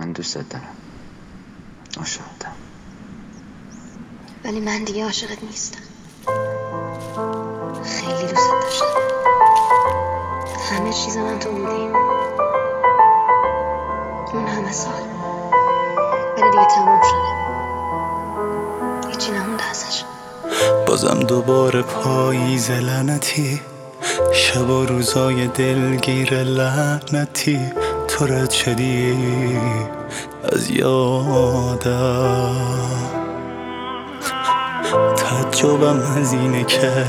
من دوستت دارم، عاشقتم. ولی من دیگه عاشقت نیستم. خیلی دوستت داشتم. همه چیز من تو بودی، اون همه سال. ولی دیگه تمام شده، هیچی نمونده ازش. بازم دوباره پاییز لعنتی، شب و روزای دلگیر لعنتی، تو رد شدی از یادم. تعجبم از اینه که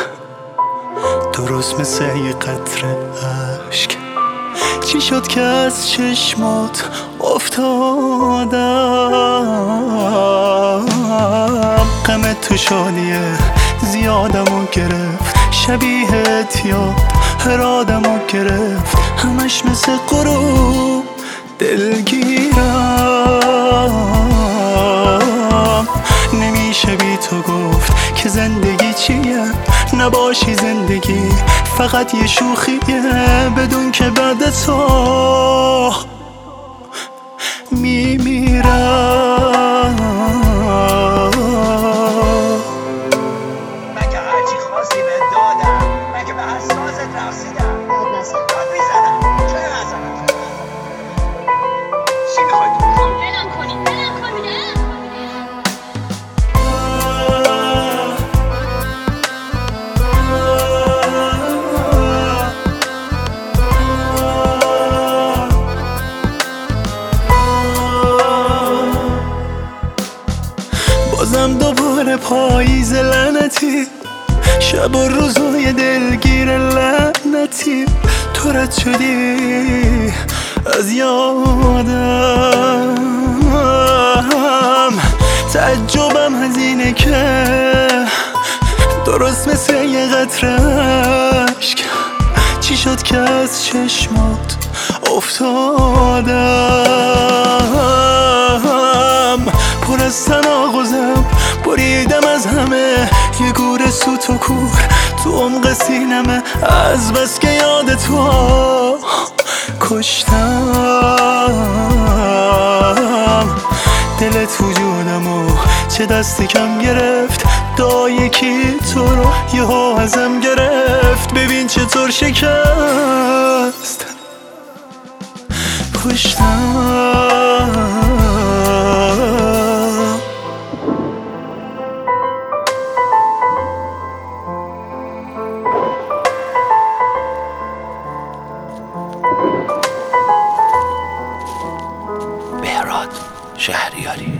درست مثل یه قطره عشق چی شد که از چشمات افتادم. غم تو شادیه زیادمو گرفت، شبیهت یاد هر آدمو گرفت، همش مثل غروب دلگیرم. نمیشه بی تو گفت که زندگی چیه، نباشی زندگی فقط یه شوخیه، بدون که بعد تو میمیرم. من که هرچی خواستی به دادم، من که به هر سازت رقصیدم. داد نزن. داد میزنم، چرا نزنم؟ چی میخوای تو؟ بلم کنی نه. بازم دوباره پاییز لعنتی، شب و روزای دلگیر لعنتی، تو رد شدی از یادم. تعجبم از اینه که درست مثل یه قطره عشق چی شد که از چشمات افتادم. پر از تناقضم بریدم از همه، یه گور سوت و کور تو عمق سینمه، از بس که یاد تو کشتم. دلت وجودمو چه دستی کم گرفت، دا یکی تو رو یهو ازم گرفت، ببین چطور شکست پشتم. بهراد شهریاری.